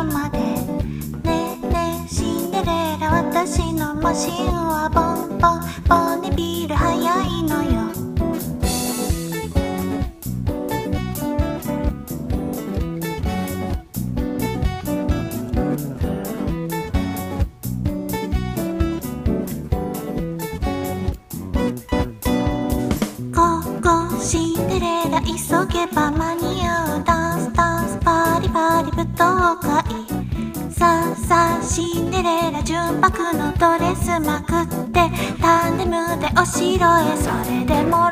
ろまで。ねえねえシンデレラ、私のマシンはボンボンボンにビール早いのよ。シンデレラ急げば間に合う。ダンスダンスパリパリ舞踏会。さあさあシンデレラ、純白のドレスまくってタンデムでお城へ。それでも